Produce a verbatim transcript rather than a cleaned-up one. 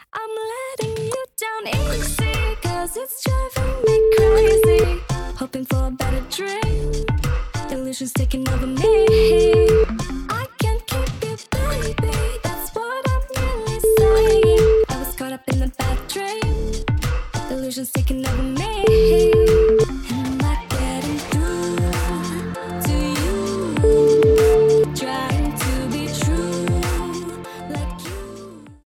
I'm letting you down easy, cause it's driving me crazy. Hoping for a better dream, illusions taking over me. I can't keep you, baby, that's what I'm really saying. I was caught up in the bad dream, illusions taking